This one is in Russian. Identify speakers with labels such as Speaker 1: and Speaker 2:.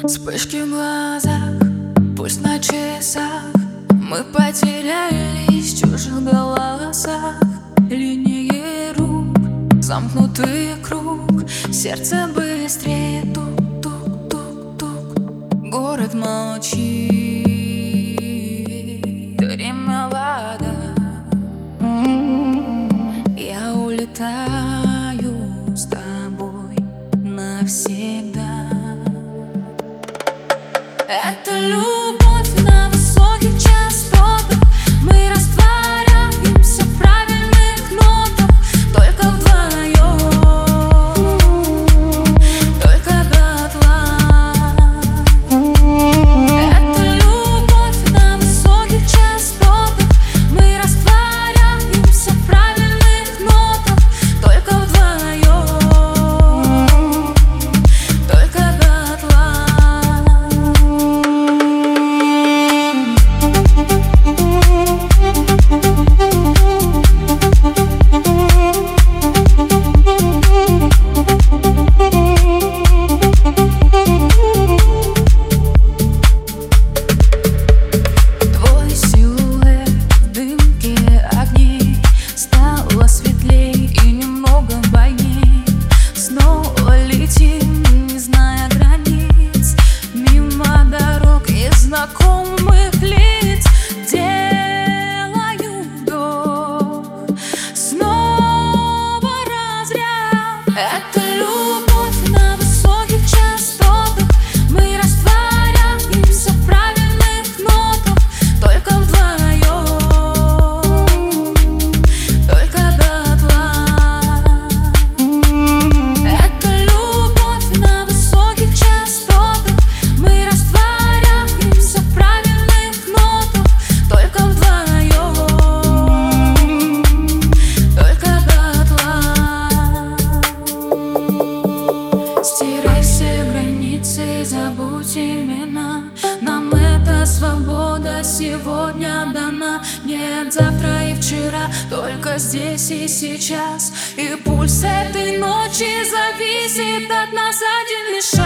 Speaker 1: Вспышки в глазах, пусть на часах. Мы потерялись в чужих голосах. Линии рук, замкнутый круг. Сердце быстрее тук-тук-тук-тук. Город молчит, время вода. Я улетаю с тобой навсегда. Это любовь на высоких частотах. Мы растворяемся в правильных нотах. Только вдвоем, только дотла. Это любовь на высоких частотах. Мы растворяемся в правильных нотах. Только вдвоем, только дотла. Знакомых лиц делаю вдох, снова разряд. Это любовь на высоких частотах. Мы растворяемся в правильных нотах. Только вдвоем, только дотла. Это любовь на высоких частотах. Мы растворяемся в правильных нотах. Только вдвоем, только дотла. Стирай все границы, забудь имена. Нам эта свобода сегодня дана. Нет завтра и вчера, только здесь и сейчас. И пульс этой ночи зависит от нас один лишь.